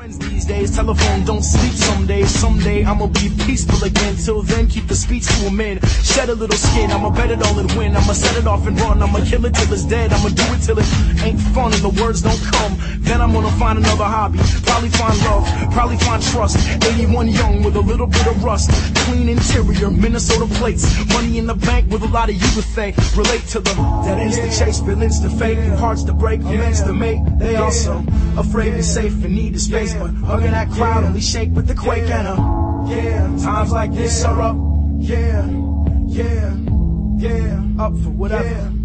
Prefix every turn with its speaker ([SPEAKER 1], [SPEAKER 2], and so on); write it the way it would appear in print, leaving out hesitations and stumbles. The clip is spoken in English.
[SPEAKER 1] Friends these days, telephone don't sleep some days. Someday I'ma be peaceful again. Till then, keep the speech to a man. Shed a little skin, I'ma bet it all and win. I'ma set it off and run, I'ma kill it till it's dead. I'ma do it till it ain't fun and the words don't come. Then I'm gonna find another hobby. Probably find love, probably find trust. 81 young with a little bit of rust. Clean interior, Minnesota plates. Money in the bank with a lot of you to thank. Relate to the that ends the chase, feelings to fake. Hearts to break, amends to make. They also afraid to safe and need the space. But hugging that crowd only shake with the quake and times like this are up. Up for whatever.